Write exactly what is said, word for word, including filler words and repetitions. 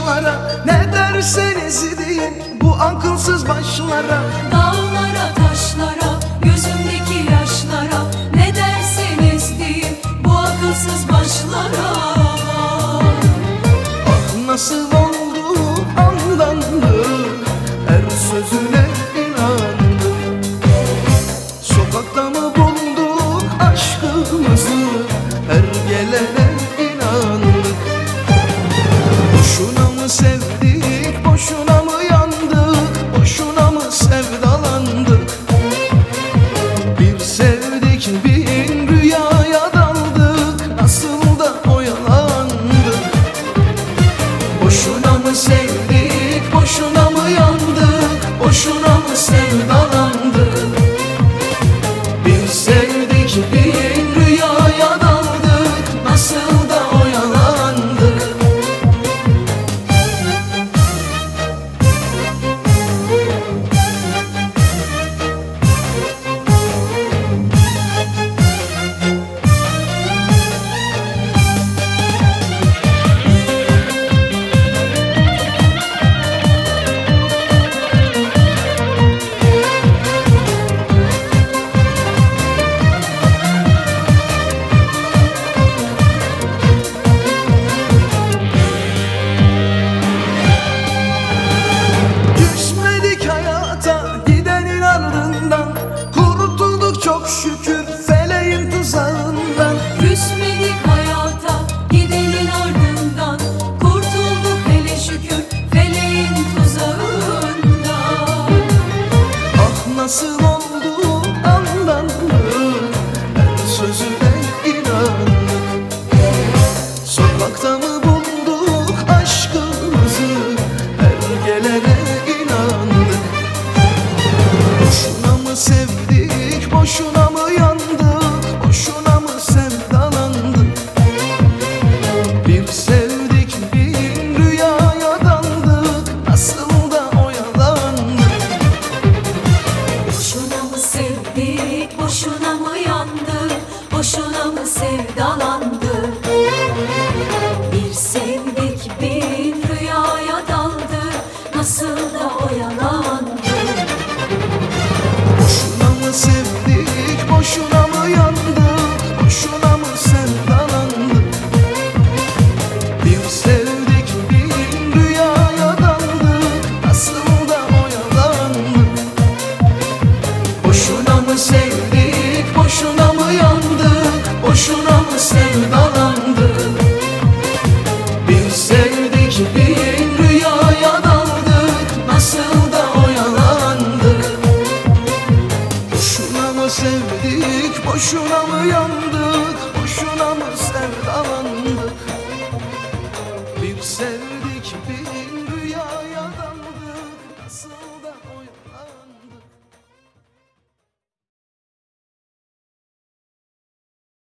taşlara, ne derseniz deyin bu akılsız başlara. Dağlara taşlara, gözümdeki yaşlara, ne derseniz deyin bu akılsız başlara. Ah nasıl oldu anlandık, her sözüne inandık. Sokakta mı bulduk aşkımızı, her gelene inandık. Boşuna mı sevdik, boşuna mı yandık, boşuna mı sevdalandık. Bir sevdik bin rüyaya daldık, nasıl da oyalandık. Boşuna mı sevdik, boşuna mı yandık, boşuna mı sevdalandık. Bir sevdik bin rüyaya daldık, nasıl da oyalandık. Çok şükür feleğin tuzağından. Küsmedik hayata, gidenin ardından. Kurtulduk hele şükür feleğin tuzağından. Ah nasıl oldu anlandık, her sözüne inandık. Sokakta mı bulduk aşkımızı, her gelene inandık. Boşuna mı sevdik, boşuna mı yandık, boşuna mı sevdalandık. Bir sevdik bin rüyaya daldık, nasıl da oyalandık. Boşuna mı sevdik, boşuna mı yandık, boşuna mı sevdalandık. Bir sevdik bin rüyaya daldık, nasıl da oyalandık. Boşuna mı sevdik, boşuna mı yandık, boşuna mı sevdalandık. Bir sevdik bin rüyaya daldık, nasıl da oyalandık. Boşuna mı sevdik, boşuna mı yandık, boşuna mı sevdalandık. Bir sevdik bin rüyaya daldık, nasıl da oyalandık. Boşuna mı sevdik, boşuna mı yandık, boşuna mı sevdalandık. Bir sevdik bin